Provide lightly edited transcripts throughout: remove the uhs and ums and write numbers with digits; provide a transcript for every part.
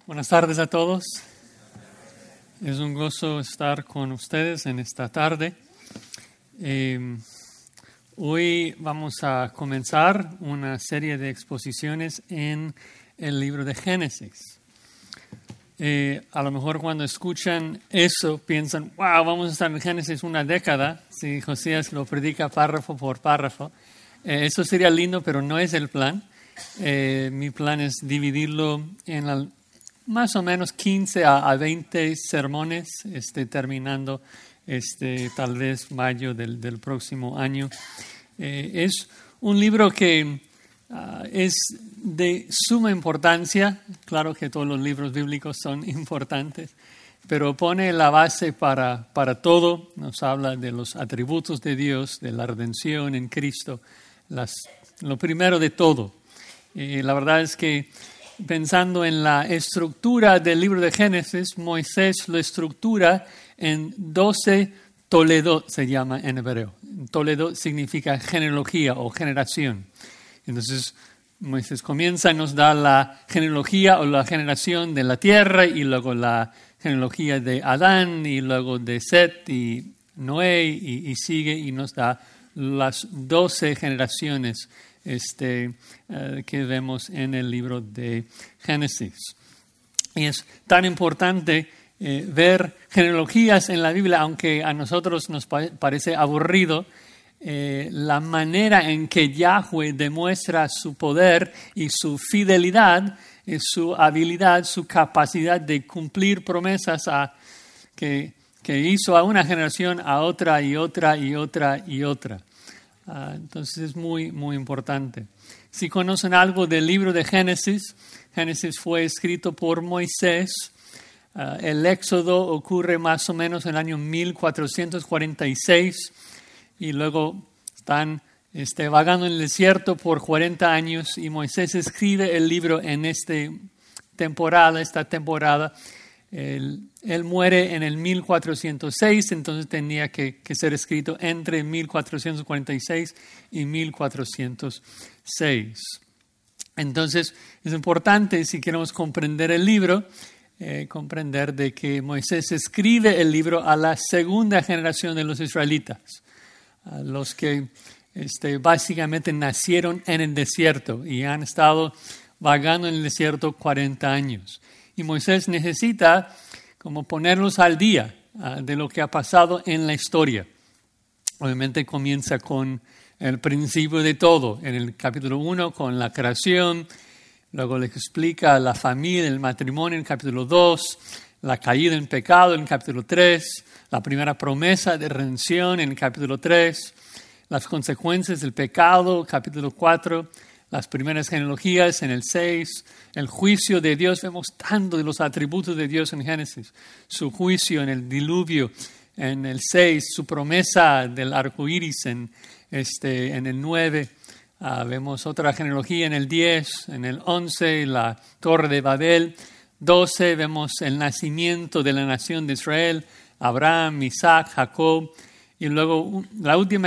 Buenas tardes a todos. Es un gozo estar con ustedes en esta tarde. Hoy vamos a comenzar una serie de exposiciones en el libro de Génesis. A lo mejor cuando escuchan eso piensan, wow, vamos a estar en Génesis una década, si Josías lo predica párrafo por párrafo. Eso sería lindo, pero no es el plan. Mi plan es dividirlo en más o menos 15 a 20 sermones, terminando tal vez mayo del próximo año. Es un libro que es de suma importancia. Claro que todos los libros bíblicos son importantes, pero pone la base para todo. Nos habla de los atributos de Dios, de la redención en Cristo, lo primero de todo. La verdad es que pensando en la estructura del libro de Génesis, Moisés lo estructura en 12 toledot, se llama en hebreo. Toledot significa genealogía o generación. Entonces, Moisés comienza y nos da la genealogía o la generación de la tierra, y luego la genealogía de Adán, y luego de Set y Noé, y sigue y nos da las 12 generaciones que vemos en el libro de Génesis. Y es tan importante ver genealogías en la Biblia, aunque a nosotros nos parece aburrido, la manera en que Yahweh demuestra su poder y su fidelidad, su habilidad, su capacidad de cumplir promesas que hizo a una generación, a otra y otra y otra y otra. Entonces es muy, muy importante. Si conocen algo del libro de Génesis, Génesis fue escrito por Moisés. El Éxodo ocurre más o menos en el año 1446 y luego están vagando en el desierto por 40 años y Moisés escribe el libro en esta temporada. Él muere en el 1406, entonces tenía que ser escrito entre 1446 y 1406. Entonces es importante, si queremos comprender el libro, comprender de que Moisés escribe el libro a la segunda generación de los israelitas, a los que básicamente nacieron en el desierto y han estado vagando en el desierto 40 años. Y Moisés necesita como ponerlos al día de lo que ha pasado en la historia. Obviamente comienza con el principio de todo, en el capítulo 1 con la creación, luego le explica la familia, el matrimonio en el capítulo 2, la caída en pecado en el capítulo 3, la primera promesa de redención en el capítulo 3, las consecuencias del pecado, capítulo 4, las primeras genealogías en el 6, el juicio de Dios. Vemos tanto de los atributos de Dios en Génesis. Su juicio en el diluvio en el 6, su promesa del arco iris en el 9. Vemos otra genealogía en el 10, en el 11, la Torre de Babel. 12, vemos el nacimiento de la nación de Israel, Abraham, Isaac, Jacob. Y luego la última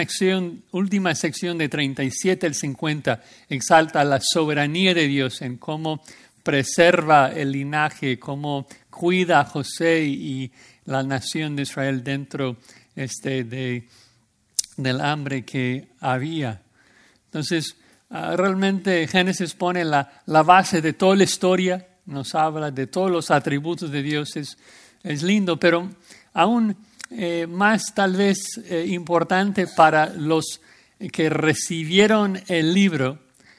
sección de 37 al 50 exalta la soberanía de Dios en cómo preserva el linaje, cómo cuida a José y la nación de Israel dentro del hambre que había. Entonces, realmente Génesis pone la base de toda la historia, nos habla de todos los atributos de Dios. Es lindo, pero aún más tal vez importante para los que recibieron el libro,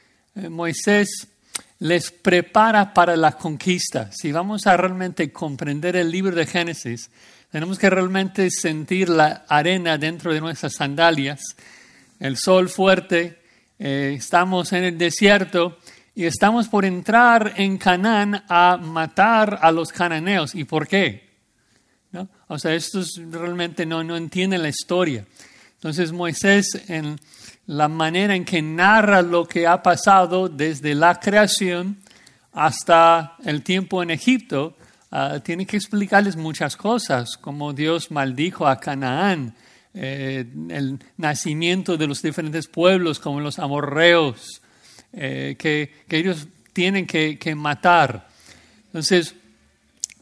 Moisés les prepara para la conquista. Si vamos a realmente comprender el libro de Génesis, tenemos que realmente sentir la arena dentro de nuestras sandalias, el sol fuerte, estamos en el desierto y estamos por entrar en Canaán a matar a los cananeos. ¿Y por qué? ¿No? O sea, estos realmente no entienden la historia. Entonces Moisés, en la manera en que narra lo que ha pasado desde la creación hasta el tiempo en Egipto, tiene que explicarles muchas cosas, como Dios maldijo a Canaán, el nacimiento de los diferentes pueblos, como los amorreos, que ellos tienen que matar. Entonces,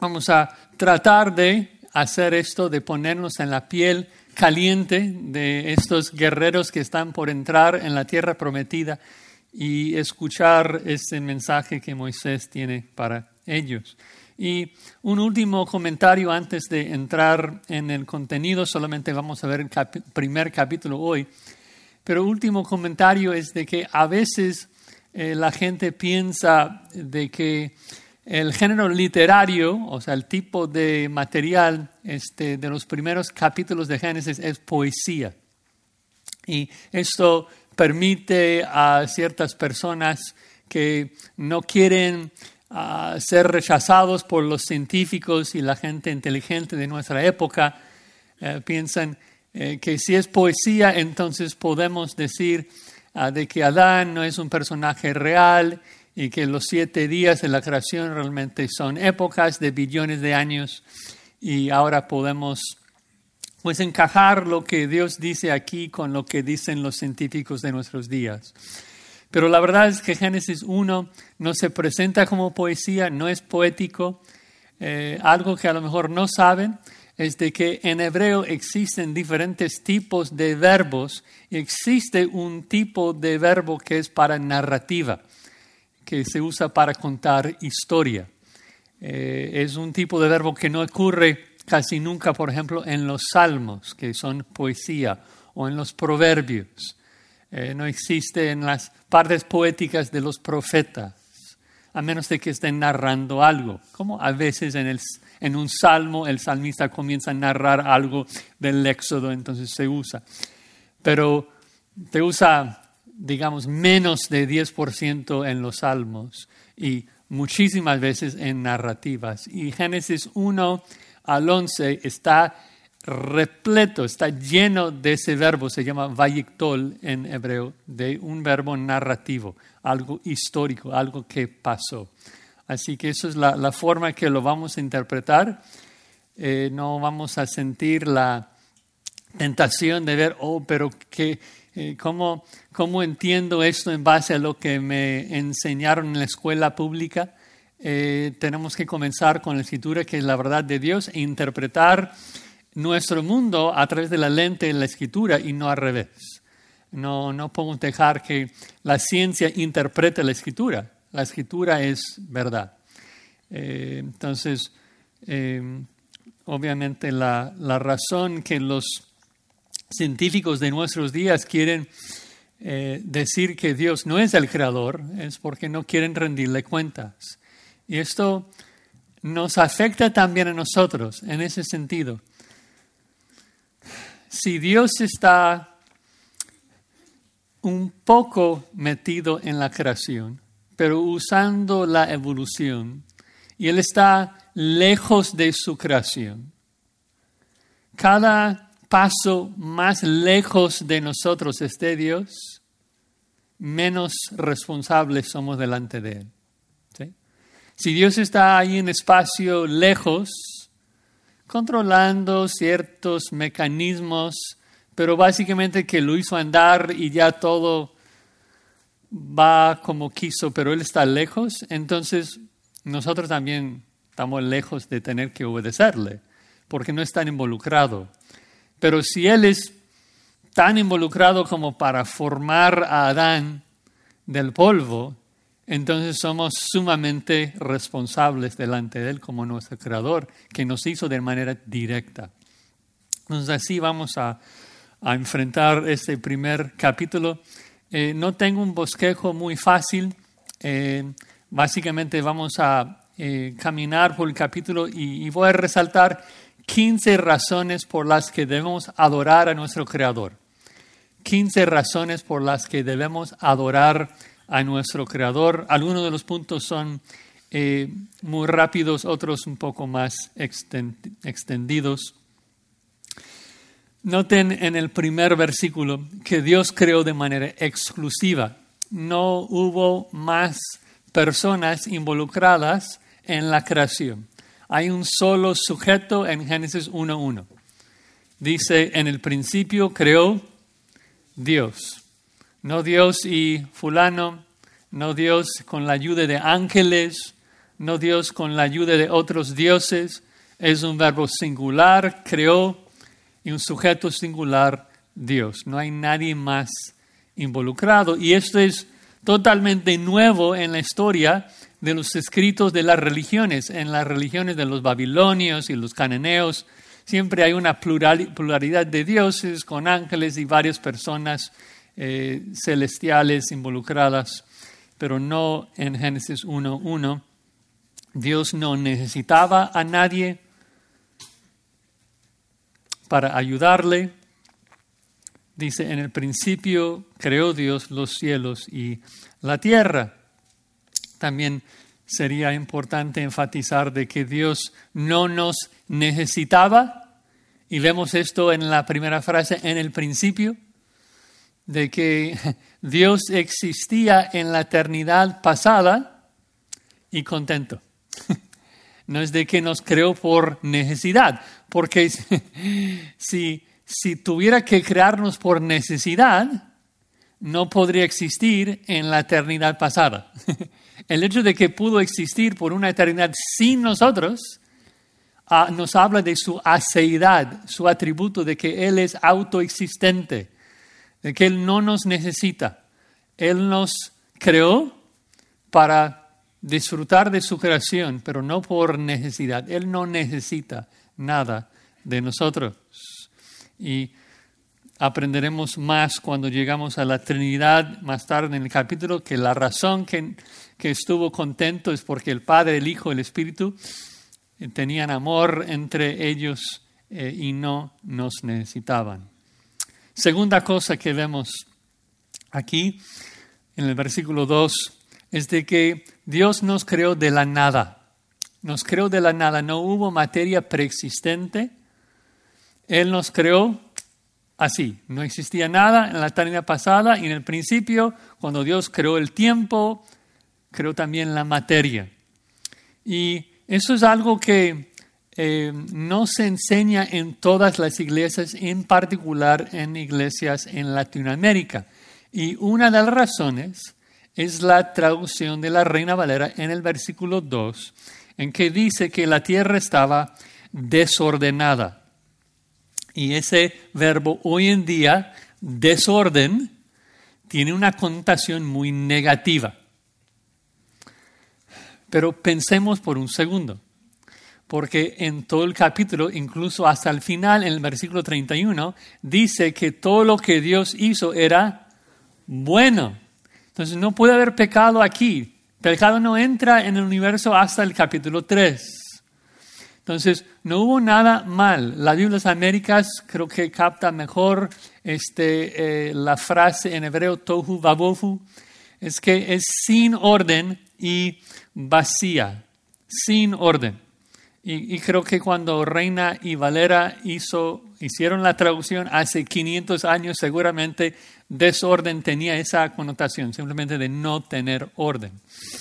Vamos a tratar de hacer esto, de ponernos en la piel caliente de estos guerreros que están por entrar en la tierra prometida y escuchar ese mensaje que Moisés tiene para ellos. Y un último comentario antes de entrar en el contenido, solamente vamos a ver el primer capítulo hoy, pero último comentario es de que a veces la gente piensa de que el género literario, o sea, el tipo de material de los primeros capítulos de Génesis es poesía. Y esto permite a ciertas personas que no quieren ser rechazados por los científicos y la gente inteligente de nuestra época, piensan que si es poesía, entonces podemos decir de que Adán no es un personaje real y que los 7 días de la creación realmente son épocas de billones de años y ahora podemos pues encajar lo que Dios dice aquí con lo que dicen los científicos de nuestros días. Pero la verdad es que Génesis 1 no se presenta como poesía, no es poético. Algo que a lo mejor no saben es de que en hebreo existen diferentes tipos de verbos y existe un tipo de verbo que es para narrativa, que se usa para contar historia. Es un tipo de verbo que no ocurre casi nunca, por ejemplo, en los salmos, que son poesía, o en los proverbios. No existe en las partes poéticas de los profetas, a menos de que estén narrando algo, como a veces en un salmo el salmista comienza a narrar algo del Éxodo, entonces se usa. Pero se usa, digamos, menos de 10% en los salmos y muchísimas veces en narrativas. Y Génesis 1 al 11 está repleto, está lleno de ese verbo, se llama vayiktol en hebreo, de un verbo narrativo, algo histórico, algo que pasó. Así que eso es la forma que lo vamos a interpretar. No vamos a sentir la tentación de ver, pero ¿cómo entiendo esto en base a lo que me enseñaron en la escuela pública? Tenemos que comenzar con la Escritura, que es la verdad de Dios, e interpretar nuestro mundo a través de la lente de la Escritura y no al revés. No podemos dejar que la ciencia interprete la Escritura. La Escritura es verdad. Entonces, obviamente la razón que los científicos de nuestros días quieren decir que Dios no es el creador es porque no quieren rendirle cuentas. Y esto nos afecta también a nosotros en ese sentido. Si Dios está un poco metido en la creación, pero usando la evolución, y Él está lejos de su creación, cada paso más lejos de nosotros esté Dios, menos responsables somos delante de Él. ¿Sí? Si Dios está ahí en espacio lejos, controlando ciertos mecanismos, pero básicamente que lo hizo andar y ya todo va como quiso, pero Él está lejos, entonces nosotros también estamos lejos de tener que obedecerle, porque no es tan involucrado. Pero si Él es tan involucrado como para formar a Adán del polvo, entonces somos sumamente responsables delante de Él como nuestro Creador, que nos hizo de manera directa. Entonces así vamos a enfrentar este primer capítulo. No tengo un bosquejo muy fácil. Básicamente vamos a caminar por el capítulo y voy a resaltar 15 razones por las que debemos adorar a nuestro Creador. 15 razones por las que debemos adorar a nuestro Creador. Algunos de los puntos son muy rápidos, otros un poco más extendidos. Noten en el primer versículo que Dios creó de manera exclusiva. No hubo más personas involucradas en la creación. Hay un solo sujeto en Génesis 1:1. Dice, en el principio creó Dios. No Dios y fulano, no Dios con la ayuda de ángeles, no Dios con la ayuda de otros dioses. Es un verbo singular, creó, y un sujeto singular, Dios. No hay nadie más involucrado. Y esto es totalmente nuevo en la historia de los escritos de las religiones. En las religiones de los babilonios y los cananeos siempre hay una pluralidad de dioses con ángeles y varias personas celestiales involucradas, pero no en Génesis 1:1. Dios no necesitaba a nadie para ayudarle. Dice, en el principio creó Dios los cielos y la tierra. También sería importante enfatizar de que Dios no nos necesitaba, y vemos esto en la primera frase, en el principio, de que Dios existía en la eternidad pasada y contento. No es de que nos creó por necesidad, porque si tuviera que crearnos por necesidad, no podría existir en la eternidad pasada. El hecho de que pudo existir por una eternidad sin nosotros nos habla de su aceidad, su atributo de que Él es autoexistente, de que Él no nos necesita. Él nos creó para disfrutar de su creación, pero no por necesidad. Él no necesita nada de nosotros. Y aprenderemos más cuando llegamos a la Trinidad más tarde en el capítulo, que la razón que estuvo contento es porque el Padre, el Hijo, el Espíritu tenían amor entre ellos y no nos necesitaban. Segunda cosa que vemos aquí en el versículo 2 es de que Dios nos creó de la nada. Nos creó de la nada. No hubo materia preexistente. Él nos creó así. No existía nada en la eternidad pasada y en el principio, cuando Dios creó el tiempo, creó también la materia. Y eso es algo que no se enseña en todas las iglesias, en particular en iglesias en Latinoamérica. Y una de las razones es la traducción de la Reina Valera en el versículo 2, en que dice que la tierra estaba desordenada. Y ese verbo hoy en día, desorden, tiene una connotación muy negativa. Pero pensemos por un segundo, porque en todo el capítulo, incluso hasta el final, en el versículo 31, dice que todo lo que Dios hizo era bueno. Entonces no puede haber pecado aquí. Pecado no entra en el universo hasta el capítulo 3. Entonces no hubo nada mal. La Biblia de las Américas creo que capta mejor la frase en hebreo tohu vabohu. Es que es sin orden y vacía. Sin orden. Y creo que cuando Reina y Valera hicieron la traducción hace 500 años, seguramente desorden tenía esa connotación, simplemente de no tener orden.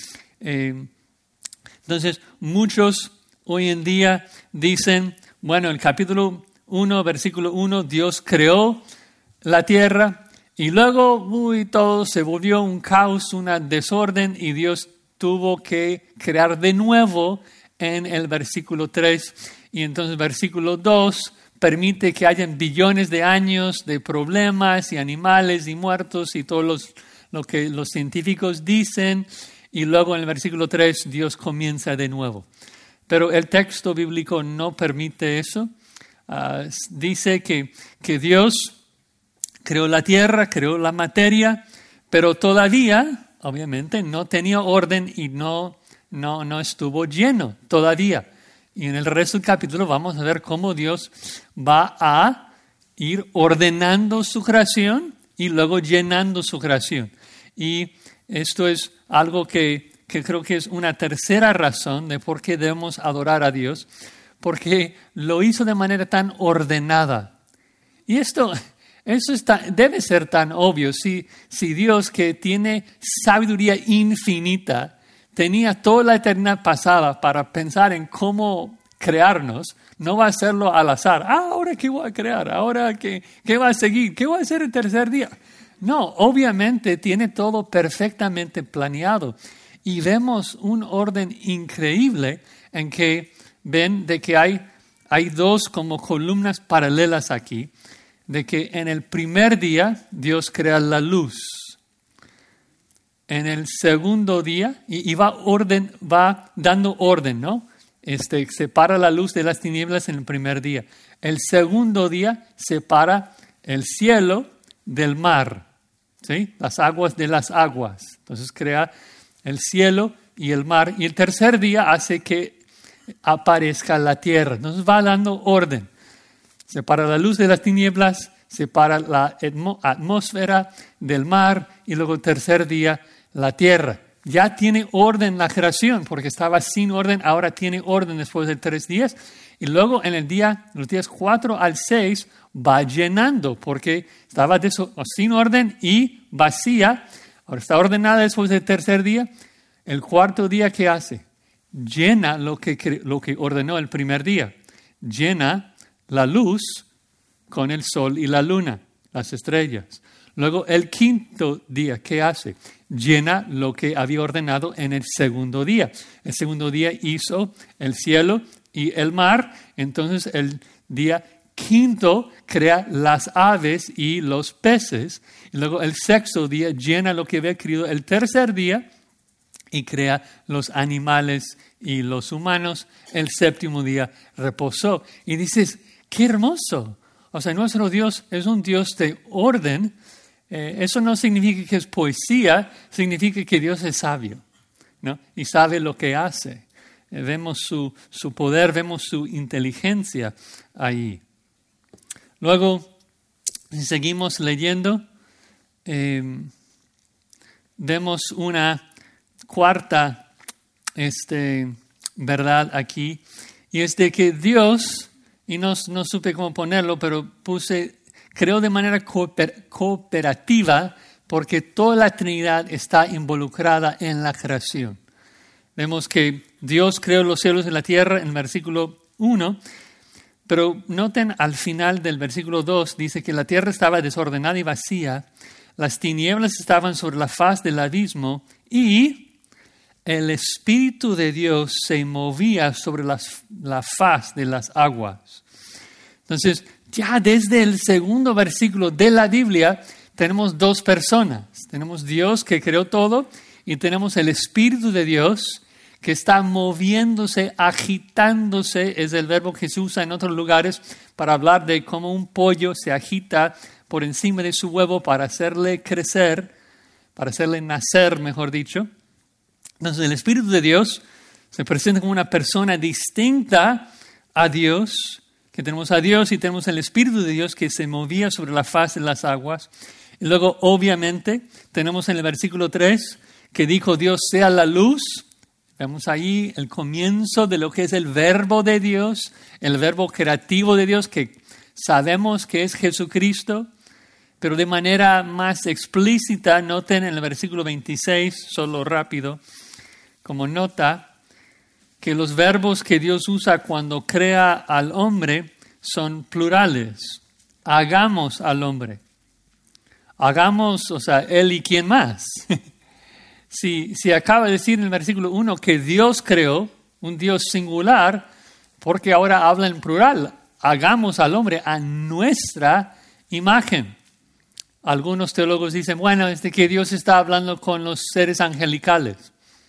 Entonces, muchos hoy en día dicen, bueno, el capítulo 1, versículo 1, Dios creó la tierra y luego todo se volvió un caos, una desorden y Dios tuvo que crear de nuevo en el versículo 3 y entonces versículo 2 permite que hayan billones de años de problemas y animales y muertos y todo lo que los científicos dicen y luego en el versículo 3 Dios comienza de nuevo. Pero el texto bíblico no permite eso. Dice que Dios creó la tierra, creó la materia, pero todavía, obviamente, no tenía orden y no estuvo lleno todavía. Y en el resto del capítulo vamos a ver cómo Dios va a ir ordenando su creación y luego llenando su creación. Y esto es algo que creo que es una tercera razón de por qué debemos adorar a Dios, porque lo hizo de manera tan ordenada. Y eso debe ser tan obvio. Si Dios, que tiene sabiduría infinita, tenía toda la eternidad pasada para pensar en cómo crearnos, no va a hacerlo al azar. ¿Ahora qué voy a crear? ¿Ahora qué va a seguir? ¿Qué voy a hacer el tercer día? No, obviamente tiene todo perfectamente planeado. y vemos un orden increíble en que ven de que hay dos como columnas paralelas aquí, de que en el primer día Dios crea la luz. En el segundo día, y va dando orden, ¿no? Separa la luz de las tinieblas en el primer día. El segundo día separa el cielo del mar, ¿sí? Las aguas de las aguas. Entonces crea el cielo y el mar. Y el tercer día hace que aparezca la tierra. Entonces va dando orden. Separa la luz de las tinieblas, separa la atmósfera del mar y luego el tercer día la tierra. Ya tiene orden la creación, porque estaba sin orden, ahora tiene orden después de 3 días. Y luego en los días 4 al 6 va llenando, porque estaba sin orden y vacía. Ahora está ordenada después del tercer día. El cuarto día, ¿qué hace? Llena lo que ordenó el primer día. Llena la luz con el sol y la luna, las estrellas. Luego el quinto día, ¿qué hace? Llena lo que había ordenado en el segundo día. El segundo día hizo el cielo y el mar. Entonces el día quinto crea las aves y los peces. Y luego el sexto día llena lo que había creado el tercer día y crea los animales y los humanos. El séptimo día reposó. Y dices, ¡qué hermoso! O sea, nuestro Dios es un Dios de orden. Eso no significa que es poesía, significa que Dios es sabio, ¿no? Y sabe lo que hace. Vemos su poder, vemos su inteligencia ahí. Luego, si seguimos leyendo, vemos una cuarta verdad aquí, y es de que Dios, y no supe cómo ponerlo, pero creó de manera cooperativa porque toda la Trinidad está involucrada en la creación. Vemos que Dios creó los cielos y la tierra en el versículo 1, pero noten al final del versículo 2, dice que la tierra estaba desordenada y vacía, las tinieblas estaban sobre la faz del abismo y el Espíritu de Dios se movía sobre la faz de las aguas. Entonces, ya desde el segundo versículo de la Biblia tenemos 2 personas. Tenemos Dios que creó todo y tenemos el Espíritu de Dios que está moviéndose, agitándose. Es el verbo que se usa en otros lugares para hablar de cómo un pollo se agita por encima de su huevo para hacerle crecer, para hacerle nacer, mejor dicho. Entonces el Espíritu de Dios se presenta como una persona distinta a Dios, que tenemos a Dios y tenemos el Espíritu de Dios que se movía sobre la faz de las aguas. Y luego, obviamente, tenemos en el versículo 3 que dijo Dios sea la luz. Vemos ahí el comienzo de lo que es el verbo de Dios, el verbo creativo de Dios que sabemos que es Jesucristo, pero de manera más explícita, noten en el versículo 26, solo rápido, como nota, que los verbos que Dios usa cuando crea al hombre son plurales. Hagamos al hombre. Hagamos, o sea, él y quién más. Si acaba de decir en el versículo 1 que Dios creó, un Dios singular, porque ahora habla en plural. Hagamos al hombre a nuestra imagen. Algunos teólogos dicen, bueno, es de que Dios está hablando con los seres angelicales.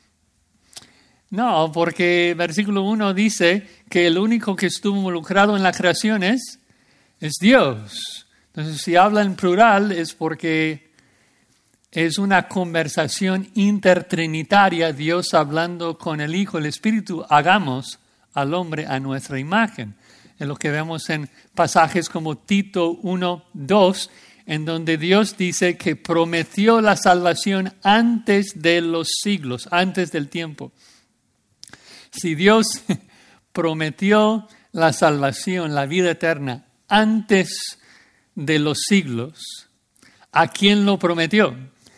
No, porque versículo 1 dice que el único que estuvo involucrado en la creación es Dios. Entonces, si habla en plural es porque es una conversación intertrinitaria, Dios hablando con el Hijo, el Espíritu, hagamos al hombre a nuestra imagen. Es lo que vemos en pasajes como Tito 1:2, en donde Dios dice que prometió la salvación antes de los siglos, antes del tiempo. Si Dios prometió la salvación, la vida eterna, antes de los siglos, ¿a quién lo prometió?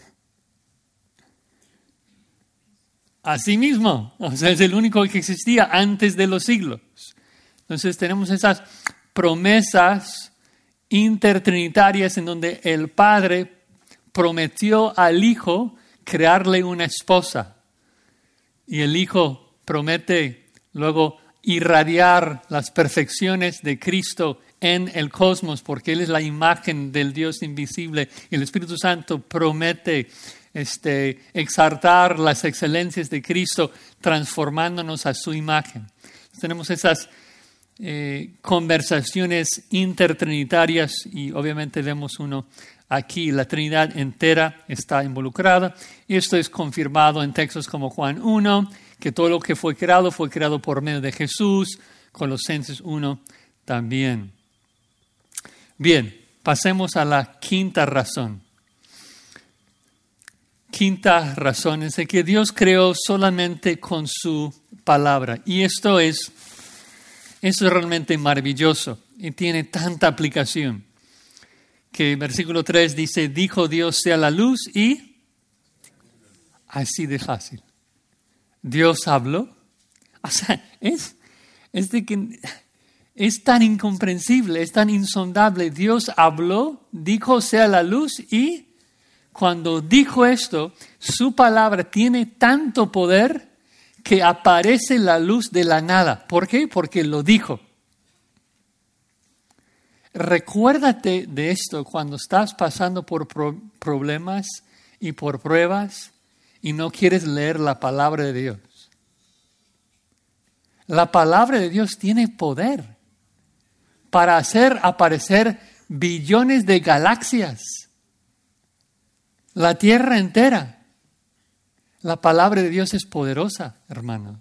A sí mismo. O sea, es el único que existía antes de los siglos. Entonces tenemos esas promesas intertrinitarias en donde el Padre prometió al Hijo crearle una esposa. y el Hijo promete luego irradiar las perfecciones de Cristo en el cosmos, porque Él es la imagen del Dios invisible, y el Espíritu Santo promete exaltar las excelencias de Cristo, transformándonos a su imagen. Tenemos esas conversaciones intertrinitarias, y obviamente vemos uno aquí, la Trinidad entera está involucrada, y esto es confirmado en textos como Juan 1, que todo lo que fue creado por medio de Jesús, Colosenses 1 también. Bien, pasemos a la quinta razón. Quinta razón es de que Dios creó solamente con su palabra. Y esto es realmente maravilloso y tiene tanta aplicación. Que versículo 3 dice, dijo Dios sea la luz, y así de fácil. Dios habló. O sea, es de que es tan incomprensible, es tan insondable. Dios habló, dijo sea la luz, y cuando dijo esto, su palabra tiene tanto poder que aparece la luz de la nada. ¿Por qué? Porque lo dijo. Recuérdate de esto cuando estás pasando por problemas y por pruebas y no quieres leer la palabra de Dios. La palabra de Dios tiene poder para hacer aparecer billones de galaxias, la Tierra entera. La palabra de Dios es poderosa, hermanos.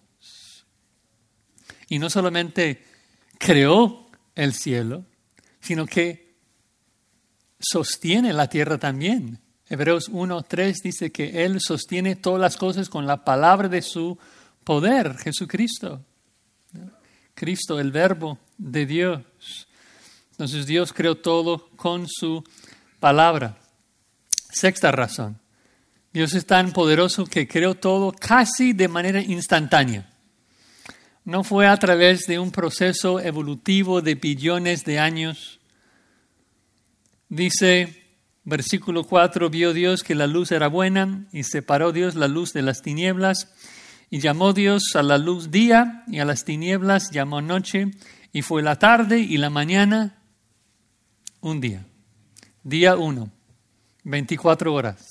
Y no solamente creó el cielo, sino que sostiene la tierra también. Hebreos 1:3 dice que Él sostiene todas las cosas con la palabra de su poder, Jesucristo. Cristo, el verbo de Dios. Entonces Dios creó todo con su palabra. Sexta razón. Dios es tan poderoso que creó todo casi de manera instantánea. No fue a través de un proceso evolutivo de billones de años. Dice, versículo 4, vio Dios que la luz era buena y separó Dios la luz de las tinieblas. Y llamó Dios a la luz día y a las tinieblas llamó noche. Y fue la tarde y la mañana un día. Día 1, 24 horas.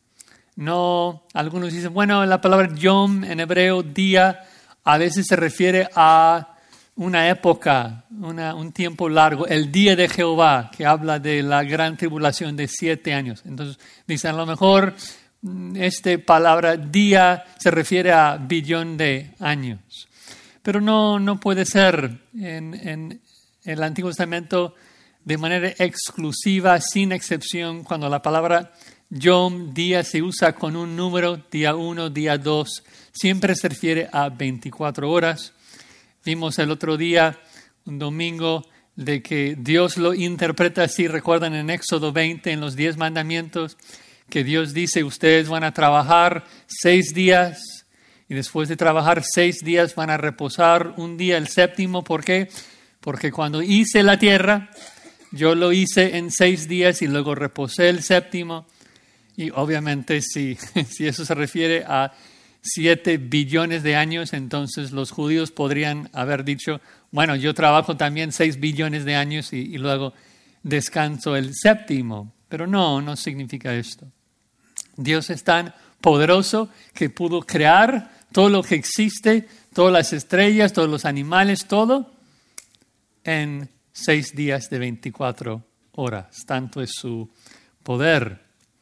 No, algunos dicen, bueno, la palabra yom en hebreo, día, a veces se refiere a una época, un tiempo largo, el día de Jehová, que habla de la gran tribulación de 7 años. Entonces, dicen, a lo mejor esta palabra día se refiere a billón de años. Pero no puede ser en el Antiguo Testamento de manera exclusiva, sin excepción, cuando la palabra yom, día, se usa con un número, día 1, día 2, siempre se refiere a 24 horas. Vimos el otro día, un domingo, de que Dios lo interpreta así. Recuerdan en Éxodo 20, en los 10 mandamientos, que Dios dice, ustedes van a trabajar 6 días y después de trabajar 6 días van a reposar un día, el séptimo. ¿Por qué? Porque cuando hice la tierra, yo lo hice en 6 días y luego reposé el séptimo. Y obviamente si eso se refiere a 7 billones de años, entonces los judíos podrían haber dicho, bueno, yo trabajo también 6 billones de años y luego descanso el séptimo. Pero no significa esto. Dios es tan poderoso que pudo crear todo lo que existe, todas las estrellas, todos los animales, todo en 6 días de 24 horas. Tanto es su poder.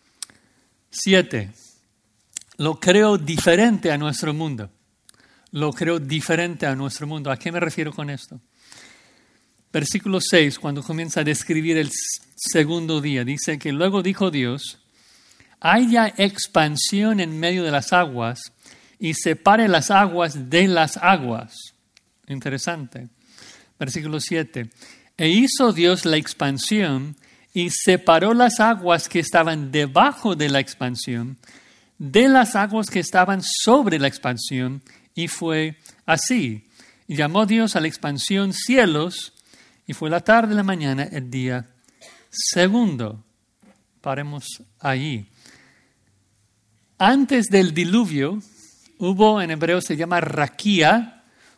7. Lo creo diferente a nuestro mundo. Lo creo diferente a nuestro mundo. ¿A qué me refiero con esto? Versículo 6, cuando comienza a describir el segundo día, dice que luego dijo Dios, haya expansión en medio de las aguas y separe las aguas de las aguas. Interesante. Versículo 7. E hizo Dios la expansión y separó las aguas que estaban debajo de la expansión de las aguas que estaban sobre la expansión, y fue así. Y llamó Dios a la expansión cielos, y fue la tarde y la mañana el día segundo. Paremos ahí. Antes del diluvio, hubo, en hebreo se llama raquía,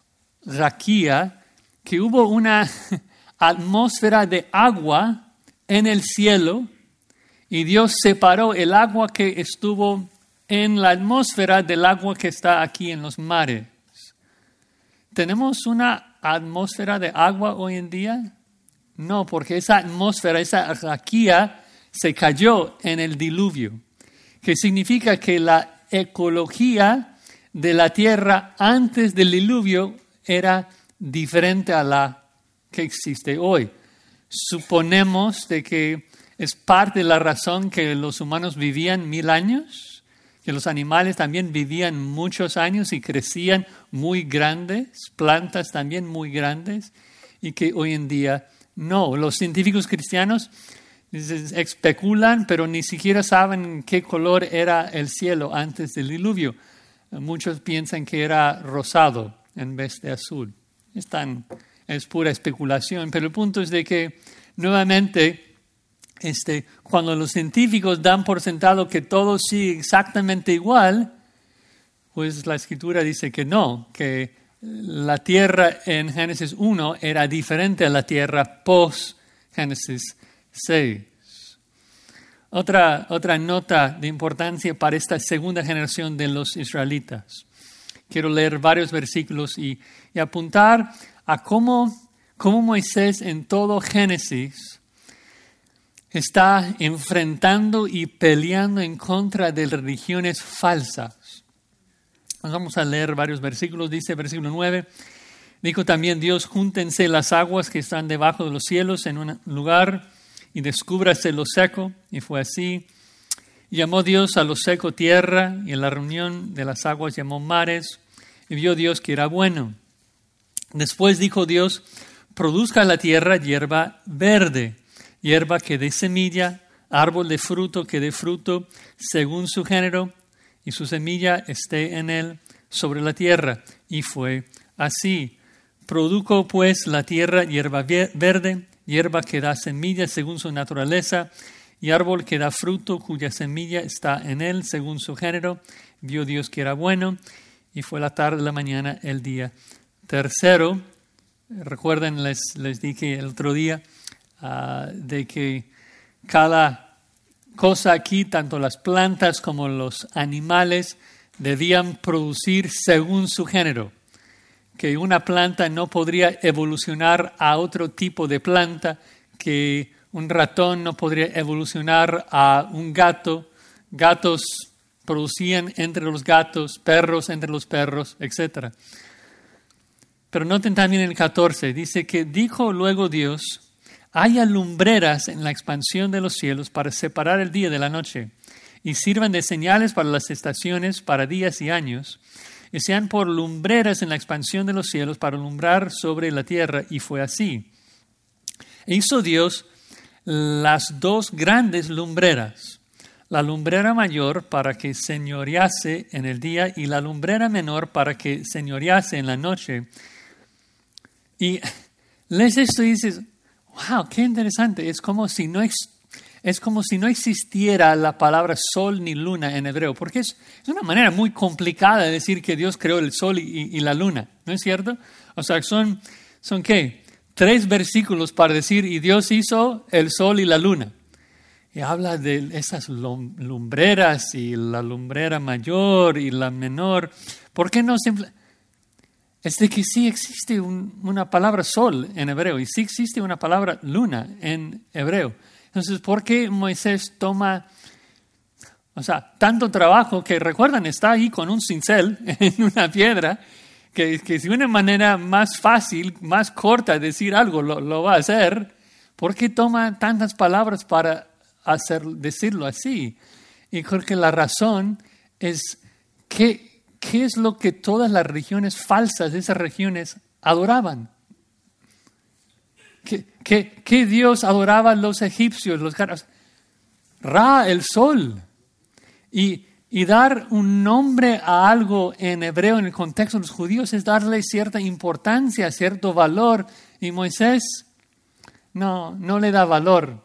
que hubo una atmósfera de agua en el cielo y Dios separó el agua que estuvo en la atmósfera del agua que está aquí en los mares. ¿Tenemos una atmósfera de agua hoy en día? No, porque esa atmósfera, esa raquía se cayó en el diluvio, que significa que la ecología de la tierra antes del diluvio era diferente a la que existe hoy. Suponemos de que es parte de la razón que los humanos vivían 1000 años, que los animales también vivían muchos años y crecían muy grandes, plantas también muy grandes, y que hoy en día no. Los científicos cristianos especulan, pero ni siquiera saben qué color era el cielo antes del diluvio. Muchos piensan que era rosado en vez de azul. Es pura especulación, pero el punto es de que nuevamente cuando los científicos dan por sentado que todo sigue exactamente igual, pues la Escritura dice que no, que la tierra en Génesis 1 era diferente a la tierra post-Génesis 6. Otra nota de importancia para esta segunda generación de los israelitas. Quiero leer varios versículos y apuntar a cómo Moisés en todo Génesis está enfrentando y peleando en contra de religiones falsas. Vamos a leer varios versículos. Dice versículo 9, dijo también Dios, júntense las aguas que están debajo de los cielos en un lugar y descúbrase lo seco. Y fue así. Y llamó Dios a lo seco tierra, y en la reunión de las aguas llamó mares, y vio Dios que era bueno. Después dijo Dios, produzca la tierra hierba verde, hierba que dé semilla, árbol de fruto que dé fruto, según su género, y su semilla esté en él sobre la tierra. Y fue así. Produjo pues la tierra hierba verde, hierba que da semilla según su naturaleza, y árbol que da fruto cuya semilla está en él según su género. Vio Dios que era bueno, y fue la tarde de la mañana el día tercero. Recuerden, les dije el otro día de que cada cosa aquí, tanto las plantas como los animales, debían producir según su género. Que una planta no podría evolucionar a otro tipo de planta, que un ratón no podría evolucionar a un gato. Gatos producían entre los gatos, perros entre los perros, etc. Pero noten también el 14, dice que dijo luego Dios, haya lumbreras en la expansión de los cielos para separar el día de la noche, y sirvan de señales para las estaciones, para días y años, y sean por lumbreras en la expansión de los cielos para alumbrar sobre la tierra. Y fue así. E hizo Dios las dos grandes lumbreras, la lumbrera mayor para que señorease en el día y la lumbrera menor para que señorease en la noche. Y lees esto y dices, wow, qué interesante. Es como si no existiera la palabra sol ni luna en hebreo, porque es una manera muy complicada de decir que Dios creó el sol y la luna, ¿no es cierto? O sea, ¿son qué? 3 versículos para decir, y Dios hizo el sol y la luna. Y habla de esas lumbreras y la lumbrera mayor y la menor. ¿Por qué no simplemente? Es de que sí existe una palabra sol en hebreo y sí existe una palabra luna en hebreo. Entonces, ¿por qué Moisés toma, tanto trabajo que, recuerdan, está ahí con un cincel en una piedra, que si una manera más fácil, más corta de decir algo lo va a hacer? ¿Por qué toma tantas palabras para decirlo así? Y creo que la razón es ¿qué es lo que todas las religiones falsas de esas regiones adoraban? ¿Qué Dios adoraban los egipcios, los gatos? Ra, el sol. Y dar un nombre a algo en hebreo, en el contexto de los judíos, es darle cierta importancia, cierto valor. Y Moisés no le da valor.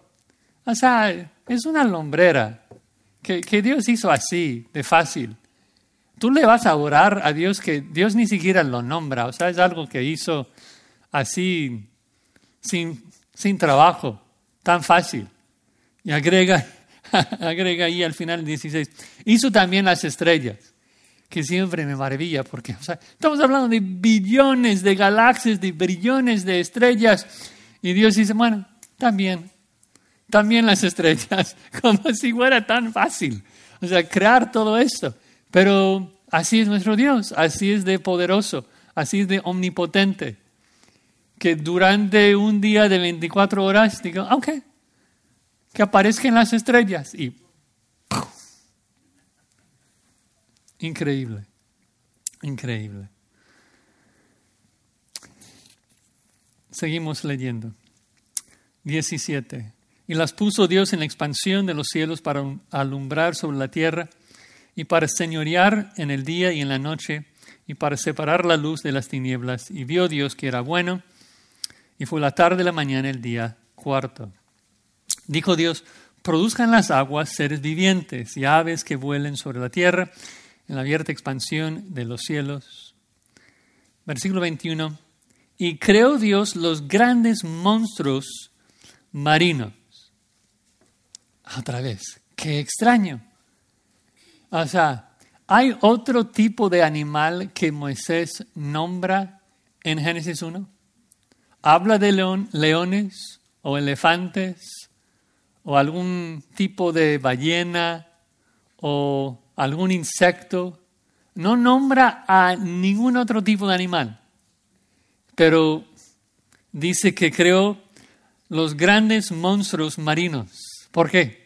Es una lumbrera que Dios hizo así, de fácil. tú le vas a orar a Dios que Dios ni siquiera lo nombra. O sea, es algo que hizo así, sin trabajo, tan fácil. Y agrega ahí al final 16. Hizo también las estrellas, que siempre me maravilla porque, o sea, estamos hablando de billones de galaxias, de billones de estrellas. Y Dios dice, bueno, también las estrellas, como si fuera tan fácil. O sea, crear todo esto. Pero así es nuestro Dios, así es de poderoso, así es de omnipotente. Que durante un día de 24 horas, digo, ok, que aparezcan las estrellas. Y ¡puf! Increíble, increíble. Seguimos leyendo. 17. Y las puso Dios en la expansión de los cielos para alumbrar sobre la tierra y para señorear en el día y en la noche y para separar la luz de las tinieblas. Y vio Dios que era bueno y fue la tarde de la mañana el día cuarto. Dijo Dios, produzcan las aguas seres vivientes y aves que vuelen sobre la tierra en la abierta expansión de los cielos. Versículo 21. Y creó Dios los grandes monstruos marinos. Otra vez, qué extraño. O sea, ¿hay otro tipo de animal que Moisés nombra en Génesis 1? ¿Habla de leones o elefantes o algún tipo de ballena o algún insecto? No nombra a ningún otro tipo de animal, pero dice que creó los grandes monstruos marinos. ¿Por qué?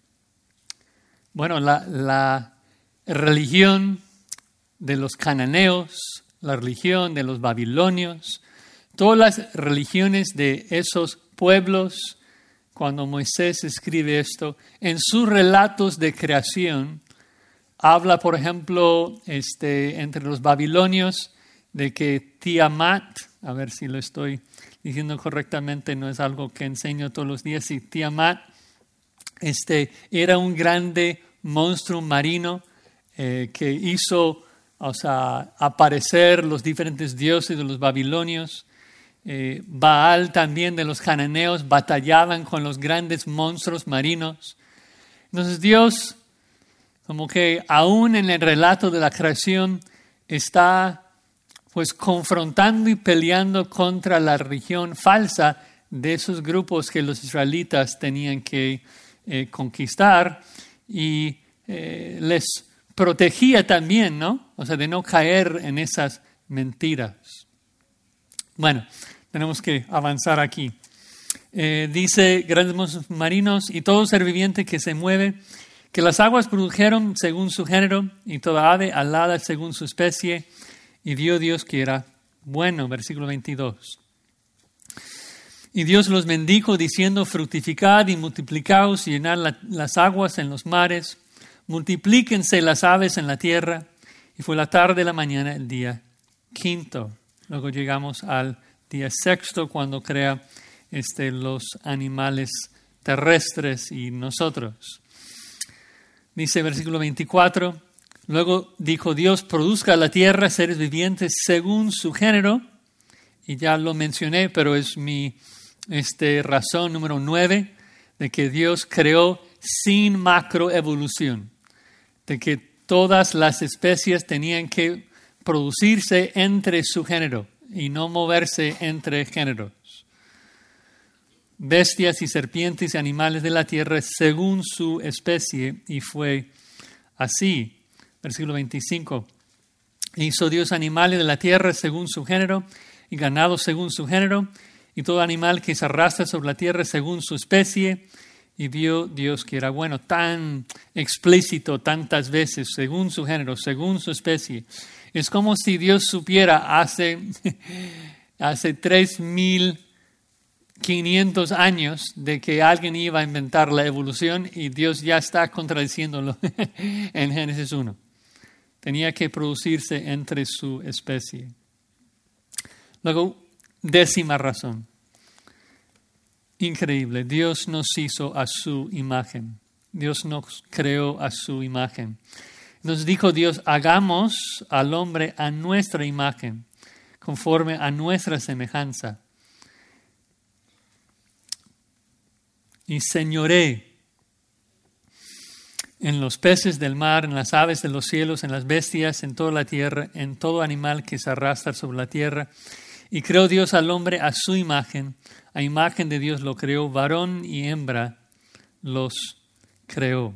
Bueno, la religión de los cananeos, la religión de los babilonios, todas las religiones de esos pueblos, cuando Moisés escribe esto, en sus relatos de creación, habla, por ejemplo, entre los babilonios, de que Tiamat, a ver si lo estoy diciendo correctamente, no es algo que enseño todos los días, y Tiamat era un grande monstruo marino que hizo, o sea, aparecer los diferentes dioses de los babilonios. Baal también de los cananeos batallaban con los grandes monstruos marinos. Entonces Dios, como que aún en el relato de la creación, está pues confrontando y peleando contra la religión falsa de esos grupos que los israelitas tenían que conquistar y les protegía también, ¿no? O sea, de no caer en esas mentiras. Bueno, tenemos que avanzar aquí. Dice, grandes monstruos marinos y todo ser viviente que se mueve, que las aguas produjeron según su género y toda ave alada según su especie, y vio Dios que era bueno. Versículo 22. Y Dios los bendijo diciendo, fructificad y multiplicaos y llenad las aguas en los mares, multiplíquense las aves en la tierra. Y fue la tarde de la mañana el día quinto. Luego llegamos al día sexto cuando crea los animales terrestres y nosotros. Dice versículo 24, luego dijo Dios, produzca la tierra seres vivientes según su género. Y ya lo mencioné, pero es mi razón número 9 de que Dios creó sin macroevolución, de que todas las especies tenían que producirse entre su género y no moverse entre géneros. Bestias y serpientes y animales de la tierra según su especie, y fue así. Versículo 25. Hizo Dios animales de la tierra según su género y ganado según su género y todo animal que se arrastra sobre la tierra según su especie, y vio Dios que era bueno. Tan explícito tantas veces, según su género, según su especie. Es como si Dios supiera hace 3,500 años de que alguien iba a inventar la evolución y Dios ya está contradiciéndolo en Génesis 1. Tenía que producirse entre su especie. Luego, 10ª razón. Increíble. Dios nos hizo a su imagen. Dios nos creó a su imagen. Entonces dijo Dios, hagamos al hombre a nuestra imagen, conforme a nuestra semejanza. Y señoré en los peces del mar, en las aves de los cielos, en las bestias, en toda la tierra, en todo animal que se arrastra sobre la tierra. Y creó Dios al hombre a su imagen. A imagen de Dios lo creó, varón y hembra los creó.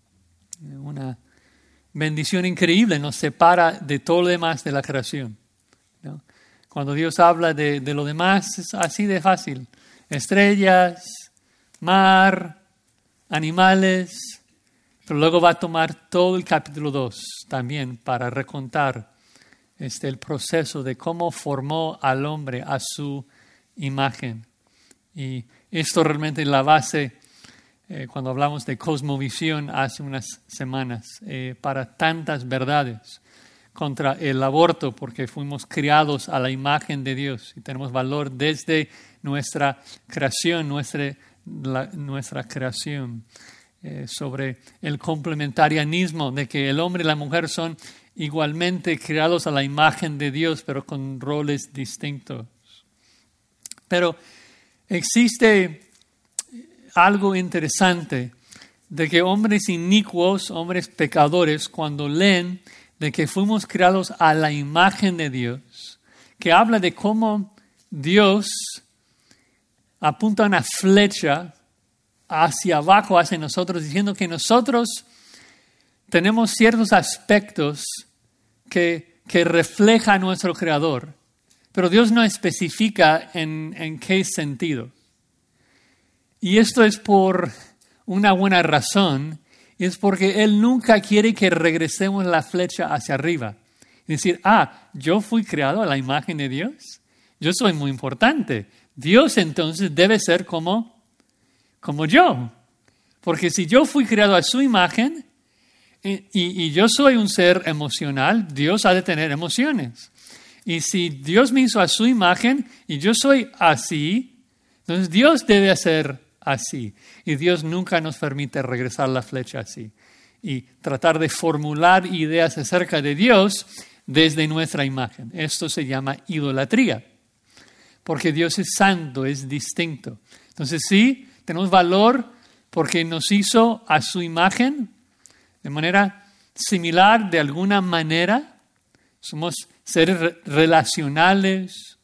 Una bendición increíble, nos separa de todo lo demás de la creación, ¿no? Cuando Dios habla de lo demás, es así de fácil. Estrellas, mar, animales, pero luego va a tomar todo el capítulo 2 también para recontar el proceso de cómo formó al hombre a su imagen. Y esto realmente es la base, cuando hablamos de cosmovisión hace unas semanas, para tantas verdades contra el aborto, porque fuimos criados a la imagen de Dios y tenemos valor desde nuestra creación, nuestra creación, sobre el complementarianismo de que el hombre y la mujer son igualmente creados a la imagen de Dios, pero con roles distintos. Pero existe algo interesante de que hombres inicuos, hombres pecadores, cuando leen de que fuimos creados a la imagen de Dios, que habla de cómo Dios apunta una flecha hacia abajo, hacia nosotros, diciendo que nosotros tenemos ciertos aspectos que reflejan a nuestro Creador, pero Dios no especifica en qué sentido. Y esto es por una buena razón, es porque Él nunca quiere que regresemos la flecha hacia arriba. Y decir, yo fui creado a la imagen de Dios, yo soy muy importante. Dios entonces debe ser como yo. Porque si yo fui creado a su imagen y yo soy un ser emocional, Dios ha de tener emociones. Y si Dios me hizo a su imagen y yo soy así, entonces Dios debe ser así. Y Dios nunca nos permite regresar la flecha así y tratar de formular ideas acerca de Dios desde nuestra imagen. Esto se llama idolatría, porque Dios es santo, es distinto. Entonces sí, tenemos valor porque nos hizo a su imagen de manera similar, de alguna manera. Somos seres relacionales,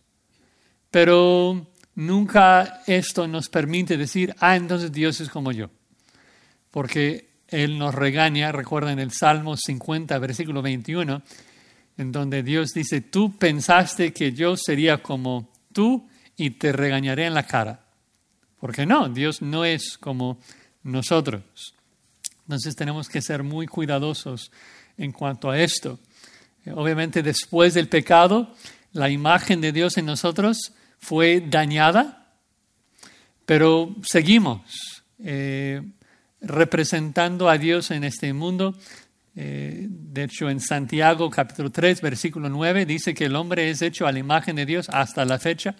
pero nunca esto nos permite decir, entonces Dios es como yo. Porque Él nos regaña, recuerden el Salmo 50, versículo 21, en donde Dios dice, tú pensaste que yo sería como tú y te regañaré en la cara. Porque no, Dios no es como nosotros. Entonces tenemos que ser muy cuidadosos en cuanto a esto. Obviamente después del pecado, la imagen de Dios en nosotros fue dañada, pero seguimos representando a Dios en este mundo. De hecho, en Santiago capítulo 3, versículo 9, dice que el hombre es hecho a la imagen de Dios hasta la fecha,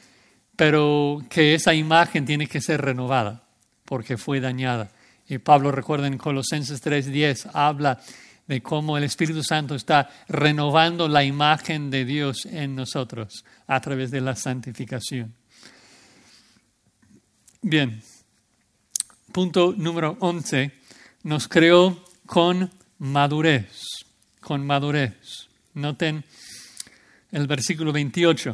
pero que esa imagen tiene que ser renovada porque fue dañada. Y Pablo, recuerda en Colosenses 3:10, habla de cómo el Espíritu Santo está renovando la imagen de Dios en nosotros a través de la santificación. Bien, punto número 11, nos creó con madurez, con madurez. Noten el versículo 28.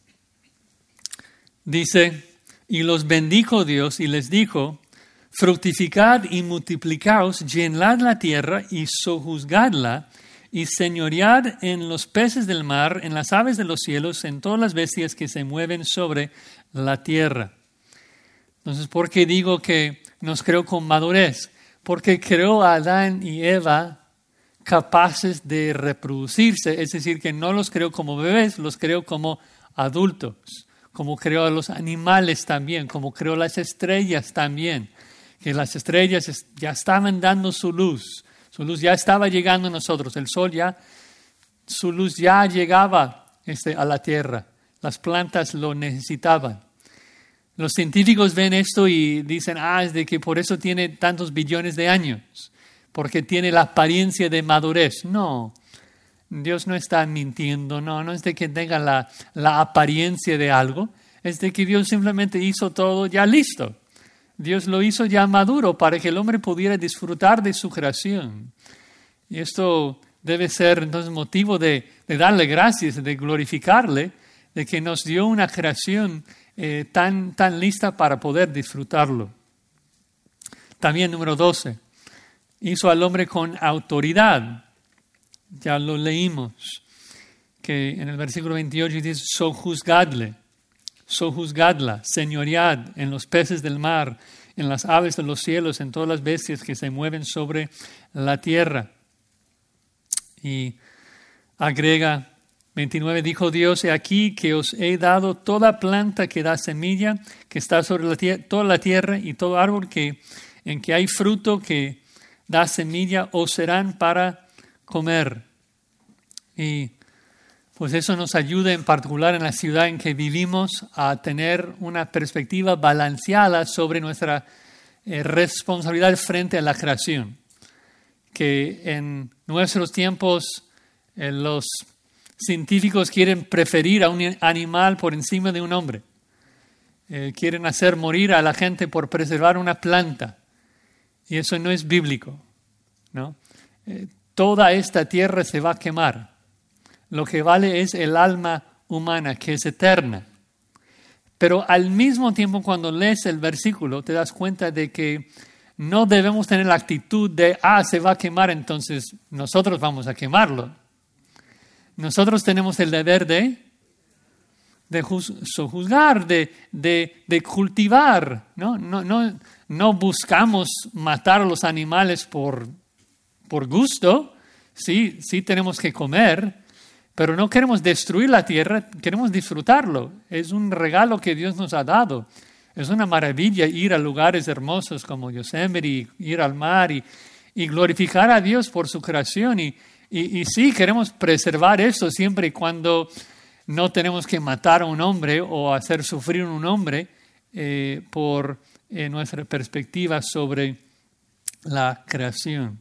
Dice, y los bendijo Dios y les dijo, fructificad y multiplicaos, llenad la tierra y sojuzgadla, y señoread en los peces del mar, en las aves de los cielos, en todas las bestias que se mueven sobre la tierra. Entonces, ¿por qué digo que nos creó con madurez? Porque creó a Adán y Eva capaces de reproducirse, es decir, que no los creó como bebés, los creó como adultos, como creó a los animales también, como creó las estrellas también. Que las estrellas ya estaban dando su luz ya estaba llegando a nosotros, el sol su luz ya llegaba a la tierra, las plantas lo necesitaban. Los científicos ven esto y dicen, es de que por eso tiene tantos billones de años, porque tiene la apariencia de madurez. No, Dios no está mintiendo, no es de que tenga la apariencia de algo, es de que Dios simplemente hizo todo ya listo. Dios lo hizo ya maduro para que el hombre pudiera disfrutar de su creación. Y esto debe ser entonces motivo de darle gracias, de glorificarle, de que nos dio una creación tan lista para poder disfrutarlo. También número 12, hizo al hombre con autoridad. Ya lo leímos, que en el versículo 28 dice, sojuzgadla, señoread en los peces del mar, en las aves de los cielos, en todas las bestias que se mueven sobre la tierra. Y agrega 29, dijo Dios, he aquí que os he dado toda planta que da semilla, que está sobre toda la tierra, y todo árbol en que hay fruto que da semilla, os serán para comer. Y pues eso nos ayuda en particular en la ciudad en que vivimos a tener una perspectiva balanceada sobre nuestra responsabilidad frente a la creación. Que en nuestros tiempos los científicos quieren preferir a un animal por encima de un hombre. Quieren hacer morir a la gente por preservar una planta. Y eso no es bíblico, ¿no? Toda esta tierra se va a quemar. Lo que vale es el alma humana, que es eterna. Pero al mismo tiempo, cuando lees el versículo, te das cuenta de que no debemos tener la actitud de, se va a quemar, entonces nosotros vamos a quemarlo. Nosotros tenemos el deber de sojuzgar, de cultivar, ¿no? No buscamos matar a los animales por gusto. Sí tenemos que comer, pero no queremos destruir la tierra, queremos disfrutarlo. Es un regalo que Dios nos ha dado. Es una maravilla ir a lugares hermosos como Yosemite, ir al mar y glorificar a Dios por su creación. Y sí, queremos preservar eso siempre y cuando no tenemos que matar a un hombre o hacer sufrir a un hombre por nuestra perspectiva sobre la creación.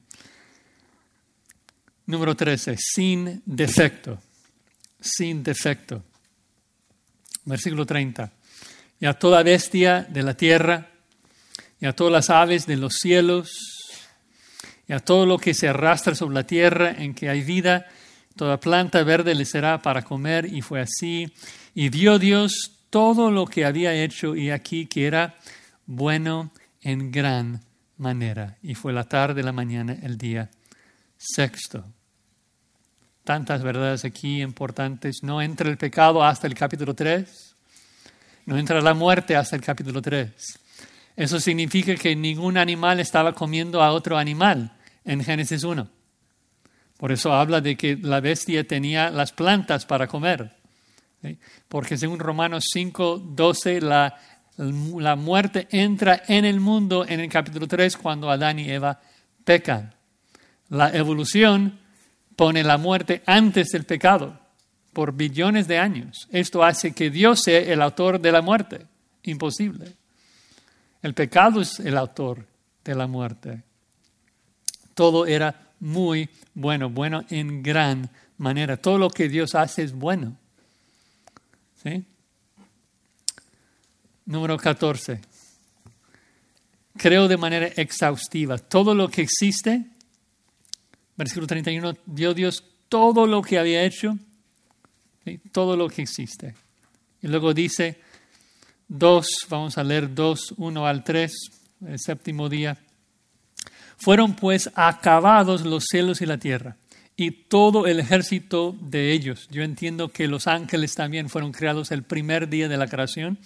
Número 13, sin defecto. Sin defecto. Versículo 30. Y a toda bestia de la tierra, y a todas las aves de los cielos, y a todo lo que se arrastra sobre la tierra en que hay vida, toda planta verde le será para comer. Y fue así. Y vio Dios todo lo que había hecho, y aquí que era bueno en gran manera. Y fue la tarde de la mañana el día sexto. Tantas verdades aquí importantes. No entra el pecado hasta el capítulo 3. No entra la muerte hasta el capítulo 3. Eso significa que ningún animal estaba comiendo a otro animal en Génesis 1. Por eso habla de que la bestia tenía las plantas para comer. ¿Sí? Porque según Romanos 5:12, la muerte entra en el mundo en el capítulo 3 cuando Adán y Eva pecan. La evolución pone la muerte antes del pecado por billones de años. Esto hace que Dios sea el autor de la muerte. Imposible. El pecado es el autor de la muerte. Todo era muy bueno, bueno en gran manera. Todo lo que Dios hace es bueno. ¿Sí? Número 14. Creo de manera exhaustiva. Todo lo que existe, versículo 31, vio Dios todo lo que había hecho, ¿sí? Todo lo que existe. Y luego dice, vamos a leer 2, 1 al 3, el séptimo día. Fueron pues acabados los cielos y la tierra, y todo el ejército de ellos. Yo entiendo que los ángeles también fueron creados el primer día de la creación.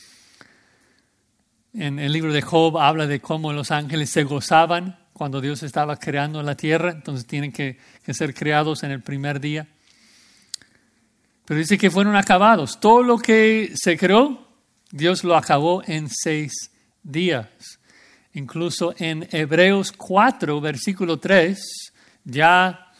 En el libro de Job habla de cómo los ángeles se gozaban cuando Dios estaba creando la tierra, entonces tienen que ser creados en el primer día. Pero dice que fueron acabados. Todo lo que se creó, Dios lo acabó en 6 días. Incluso en Hebreos 4, versículo 3, ya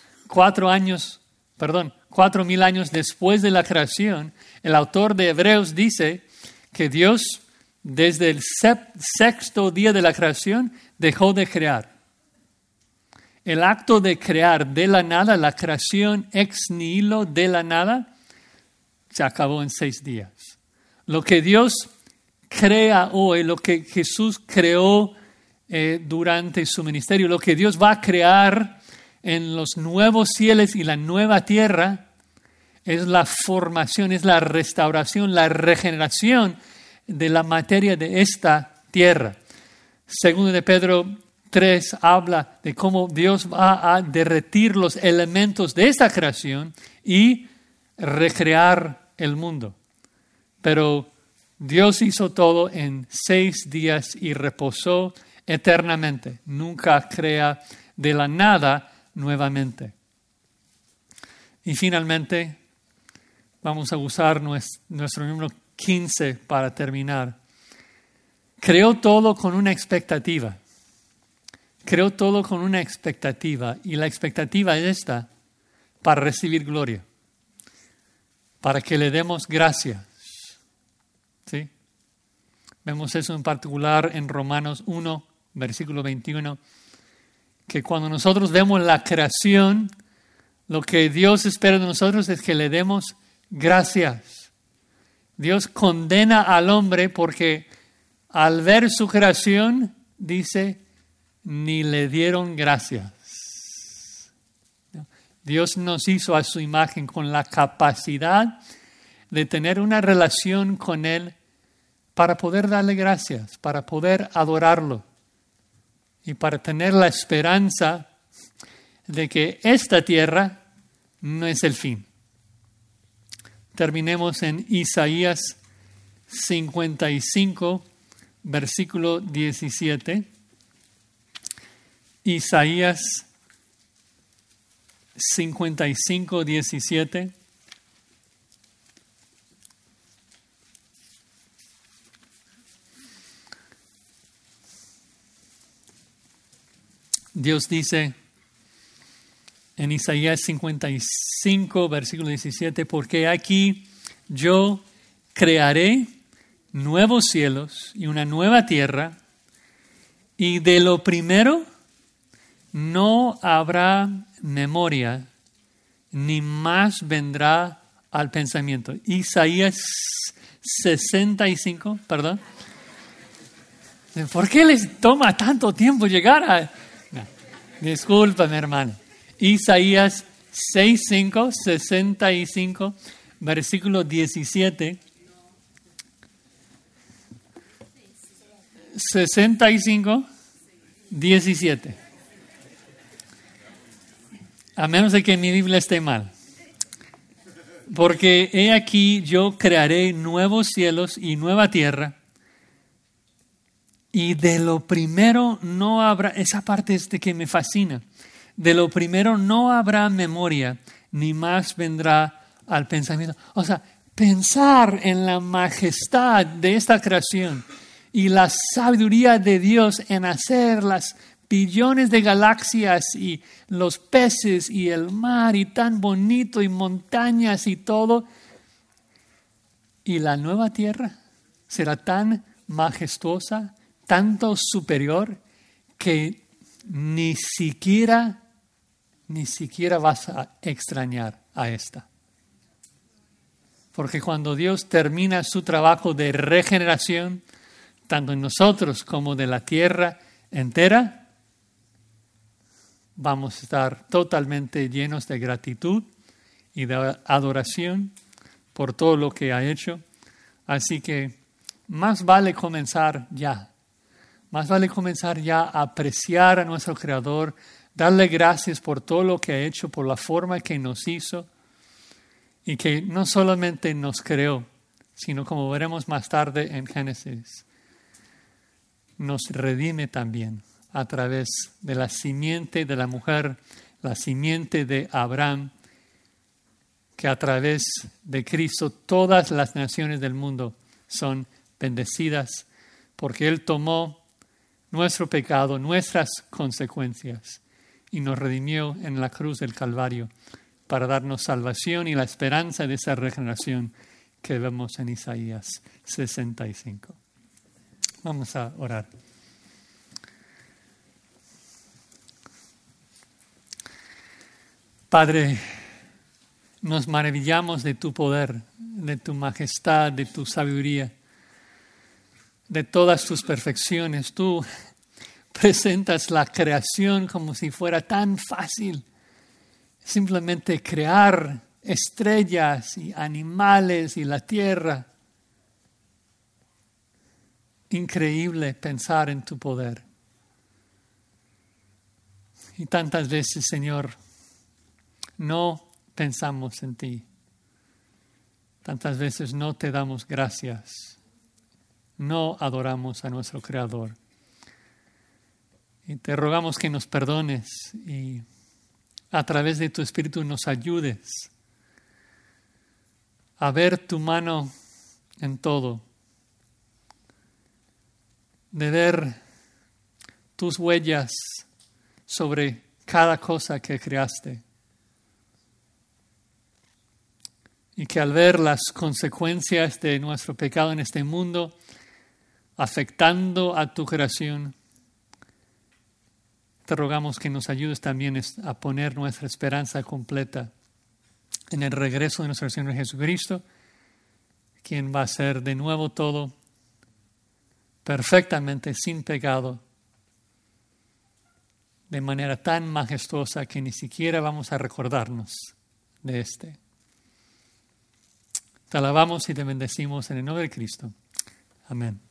4,000 años después de la creación, el autor de Hebreos dice que Dios, desde el sexto día de la creación, dejó de crear. El acto de crear de la nada, la creación ex nihilo de la nada, se acabó en 6 días. Lo que Dios crea hoy, lo que Jesús creó durante su ministerio, lo que Dios va a crear en los nuevos cielos y la nueva tierra, es la formación, es la restauración, la regeneración de la materia de esta tierra. Segundo de Pedro 3 habla de cómo Dios va a derretir los elementos de esta creación y recrear el mundo. Pero Dios hizo todo en 6 días y reposó eternamente. Nunca crea de la nada nuevamente. Y finalmente, vamos a usar nuestro número 15 para terminar. Creó todo con una expectativa. Creó todo con una expectativa. Y la expectativa es esta: para recibir gloria. Para que le demos gracias. ¿Sí? Vemos eso en particular en Romanos 1, versículo 21. Que cuando nosotros vemos la creación, lo que Dios espera de nosotros es que le demos gracias. Dios condena al hombre porque al ver su creación, dice, ni le dieron gracias. Dios nos hizo a su imagen con la capacidad de tener una relación con Él para poder darle gracias, para poder adorarlo y para tener la esperanza de que esta tierra no es el fin. Terminemos en Isaías 55, versículo 17. Isaías 55, 17. Dios dice en Isaías 55, versículo 17, porque aquí yo crearé nuevos cielos y una nueva tierra, y de lo primero no habrá memoria, ni más vendrá al pensamiento. Isaías 65, perdón. ¿Por qué les toma tanto tiempo llegar a...? No, discúlpame, hermano. Isaías 65, versículo 17. 65, 17. A menos de que mi Biblia esté mal. Porque he aquí yo crearé nuevos cielos y nueva tierra. Y de lo primero no habrá, esa parte es de que me fascina. De lo primero no habrá memoria, ni más vendrá al pensamiento. O sea, pensar en la majestad de esta creación y la sabiduría de Dios en hacer las billones de galaxias y los peces y el mar y tan bonito y montañas y todo. Y la nueva tierra será tan majestuosa, tanto superior, que ni siquiera vas a extrañar a esta. Porque cuando Dios termina su trabajo de regeneración, tanto en nosotros como de la tierra entera, vamos a estar totalmente llenos de gratitud y de adoración por todo lo que ha hecho. Así que más vale comenzar ya. Más vale comenzar ya a apreciar a nuestro Creador, darle gracias por todo lo que ha hecho, por la forma que nos hizo y que no solamente nos creó, sino como veremos más tarde en Génesis, nos redime también a través de la simiente de la mujer, la simiente de Abraham, que a través de Cristo todas las naciones del mundo son bendecidas, porque Él tomó nuestro pecado, nuestras consecuencias, y nos redimió en la cruz del Calvario para darnos salvación y la esperanza de esa regeneración que vemos en Isaías 65. Vamos a orar. Padre, nos maravillamos de tu poder, de tu majestad, de tu sabiduría, de todas tus perfecciones. Tú presentas la creación como si fuera tan fácil. Simplemente crear estrellas y animales y la tierra. Increíble pensar en tu poder. Y tantas veces, Señor, no pensamos en ti. Tantas veces no te damos gracias. No adoramos a nuestro Creador. Y te rogamos que nos perdones y a través de tu Espíritu nos ayudes a ver tu mano en todo, de ver tus huellas sobre cada cosa que creaste. Y que al ver las consecuencias de nuestro pecado en este mundo, afectando a tu creación, te rogamos que nos ayudes también a poner nuestra esperanza completa en el regreso de nuestro Señor Jesucristo, quien va a hacer de nuevo todo perfectamente, sin pecado, de manera tan majestuosa que ni siquiera vamos a recordarnos de este. Te alabamos y te bendecimos en el nombre de Cristo. Amén.